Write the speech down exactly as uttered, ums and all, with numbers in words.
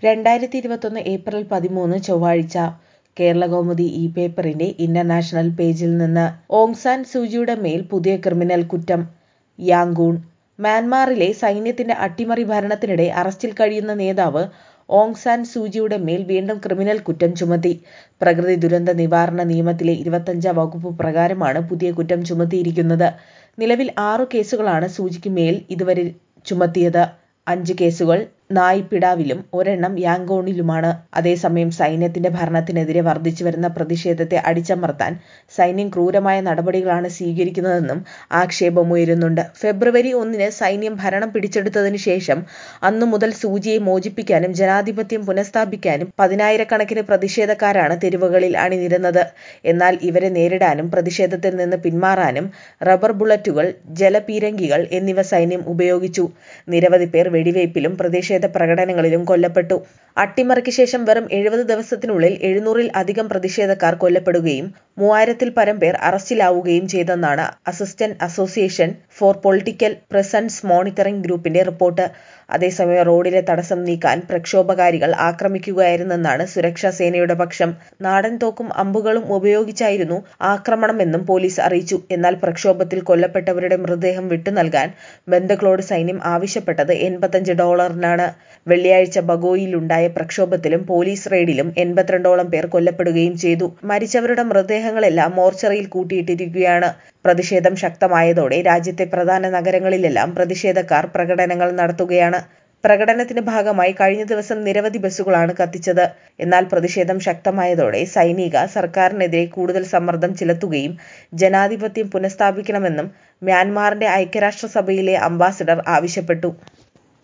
രണ്ടായിരത്തി ഇരുപത്തൊന്ന് ഏപ്രിൽ പതിമൂന്ന് ചൊവ്വാഴ്ച കേരളകൗമുദി ഈ പേപ്പറിന്റെ ഇന്റർനാഷണൽ പേജിൽ നിന്ന് ഓങ് സാൻ സൂചിയുടെ മേൽ പുതിയ ക്രിമിനൽ കുറ്റം. യാങ്കൂൺ. മ്യാൻമാറിലെ സൈന്യത്തിന്റെ അട്ടിമറി ഭരണത്തിനിടെ അറസ്റ്റിൽ കഴിയുന്ന നേതാവ് ഓങ് സാൻ സൂചിയുടെ മേൽ വീണ്ടും ക്രിമിനൽ കുറ്റം ചുമത്തി. പ്രകൃതി ദുരന്ത നിവാരണ നിയമത്തിലെ ഇരുപത്തഞ്ചാം വകുപ്പ് പ്രകാരമാണ് പുതിയ കുറ്റം ചുമത്തിയിരിക്കുന്നത്. നിലവിൽ ആറു കേസുകളാണ് സൂചിക്ക് മേൽ ഇതുവരെ ചുമത്തിയത്. അഞ്ച് കേസുകൾ നായ്പിഡാവിലും ഒരെണ്ണം യാങ്കൂണിലുമാണ്. അതേസമയം സൈന്യത്തിന്റെ ഭരണത്തിനെതിരെ വർദ്ധിച്ചുവരുന്ന പ്രതിഷേധത്തെ അടിച്ചമർത്താൻ സൈന്യം ക്രൂരമായ നടപടികളാണ് സ്വീകരിക്കുന്നതെന്നും ആക്ഷേപമുയരുന്നുണ്ട്. ഫെബ്രുവരി ഒന്നിന് സൈന്യം ഭരണം പിടിച്ചെടുത്തതിനു ശേഷം അന്നു മുതൽ സൂചിയെ മോചിപ്പിക്കാനും ജനാധിപത്യം പുനഃസ്ഥാപിക്കാനും പതിനായിരക്കണക്കിന് പ്രതിഷേധക്കാരാണ് തെരുവുകളിൽ അണിനിരന്നത്. എന്നാൽ ഇവരെ നേരിടാനും പ്രതിഷേധത്തിൽ നിന്ന് പിന്മാറാനും റബ്ബർ ബുള്ളറ്റുകൾ, ജലപീരങ്കികൾ എന്നിവ സൈന്യം ഉപയോഗിച്ചു. നിരവധി പേർ വെടിവയ്പിലും പ്രതിഷേധ പ്രകടനങ്ങളിലും കൊല്ലപ്പെട്ടു. അട്ടിമറിക്ക് ശേഷം വെറും എഴുപത് ദിവസത്തിനുള്ളിൽ എഴുന്നൂറിൽ അധികം പ്രതിഷേധക്കാർ കൊല്ലപ്പെടുകയും മൂവായിരത്തിൽ പരം പേർ അറസ്റ്റിലാവുകയും ചെയ്തെന്നാണ് assistant association for political prisoners monitoring ഗ്രൂപ്പിന്റെ റിപ്പോർട്ട്. അതേസമയം റോഡിലെ തടസ്സം നീക്കാൻ പ്രക്ഷോഭകാരികൾ ആക്രമിക്കുകയായിരുന്നെന്നാണ് സുരക്ഷാ സേനയുടെ പക്ഷം. നാടൻ തോക്കും അമ്പുകളും ഉപയോഗിച്ചായിരുന്നു ആക്രമണമെന്നും പോലീസ് അറിയിച്ചു. എന്നാൽ പ്രക്ഷോഭത്തിൽ കൊല്ലപ്പെട്ടവരുടെ മൃതദേഹം വിട്ടുനൽകാൻ ബന്ധുക്കളോട് സൈന്യം ആവശ്യപ്പെട്ടത് എൺപത്തഞ്ച് ഡോളറിനാണ്. വെള്ളിയാഴ്ച ബഗോയിലുണ്ടായ പ്രക്ഷോഭത്തിലും പോലീസ് റെയ്ഡിലും എൺപത്തിരണ്ടോളം പേർ കൊല്ലപ്പെടുകയും ചെയ്തു. മരിച്ചവരുടെ മൃതദേഹങ്ങളെല്ലാം മോർച്ചറിയിൽ കൂട്ടിയിട്ടിരിക്കുകയാണ്. പ്രതിഷേധം ശക്തമായതോടെ രാജ്യത്തെ പ്രധാന നഗരങ്ങളിലെല്ലാം പ്രതിഷേധക്കാർ പ്രകടനങ്ങൾ നടത്തുകയാണ്. പ്രകടനത്തിന്റെ ഭാഗമായി കഴിഞ്ഞ ദിവസം നിരവധി ബസ്സുകളാണ് കത്തിച്ചത്. എന്നാൽ പ്രതിഷേധം ശക്തമായതോടെ സൈനിക സർക്കാരിനെതിരെ കൂടുതൽ സമ്മർദ്ദം ചെലുത്തുകയും ജനാധിപത്യം പുനഃസ്ഥാപിക്കണമെന്നും മ്യാൻമാറിന്റെ ഐക്യരാഷ്ട്രസഭയിലെ അംബാസഡർ ആവശ്യപ്പെട്ടു.